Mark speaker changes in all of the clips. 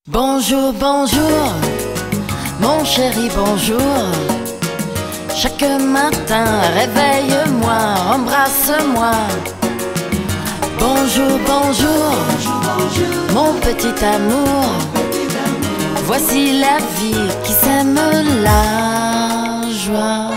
Speaker 1: Bonjour, bonjour, mon chéri, bonjour. Chaque matin, réveille-moi, embrasse-moi. Bonjour, bonjour, mon petit amour. Voici la vie qui sème la joie.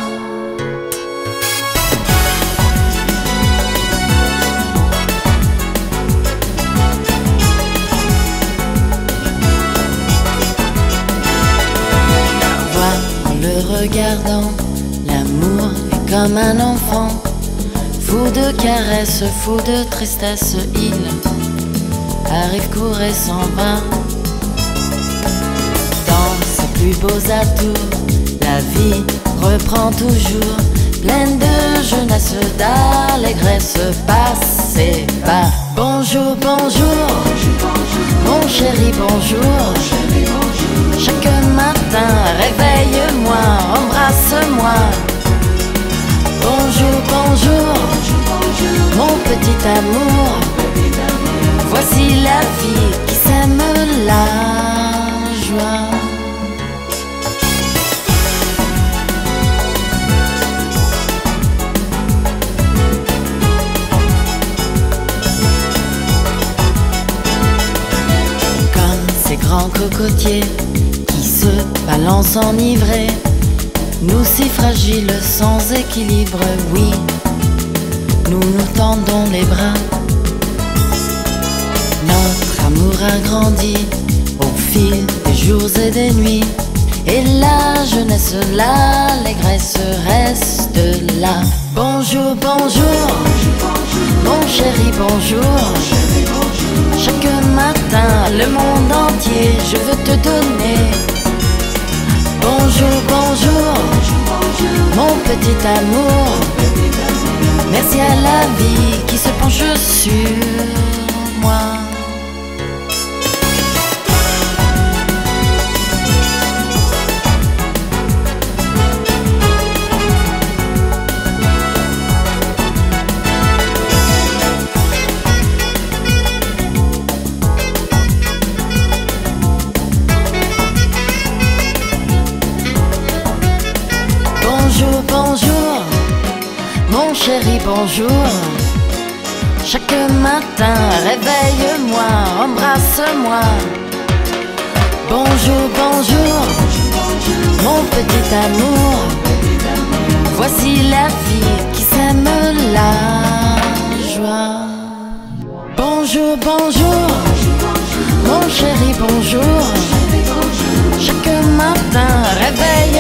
Speaker 1: En le regardant, l'amour est comme un enfant, fou de caresses, fou de tristesse. Il arrive, court et s'en va. Dans ses plus beaux atours, la vie reprend toujours, pleine de jeunesse, d'allégresse, passée par. Bonjour, bonjour, mon chéri, bonjour. Chaque matin, réveille-moi, embrasse-moi. Bonjour, bonjour, mon petit amour. Voici la vie qui sème la joie. Comme ces grands cocotiers qui se balancent enivrés, nous si fragiles, sans équilibre, oui, nous nous tendons les bras. Notre amour a grandi au fil des jours et des nuits, et la jeunesse, l'allégresse reste là. Bonjour, bonjour, mon chéri, bonjour. Chaque matin, le monde entier, je veux te donner. Bonjour, bonjour, mon petit amour. Merci à la vie qui se penche sur moi. Bonjour, bonjour, mon chéri, bonjour. Chaque matin, réveille-moi, embrasse-moi. Bonjour, bonjour, mon petit amour. Voici la vie qui sème la joie. Bonjour, bonjour, mon chéri, bonjour. Chaque matin, réveille-moi.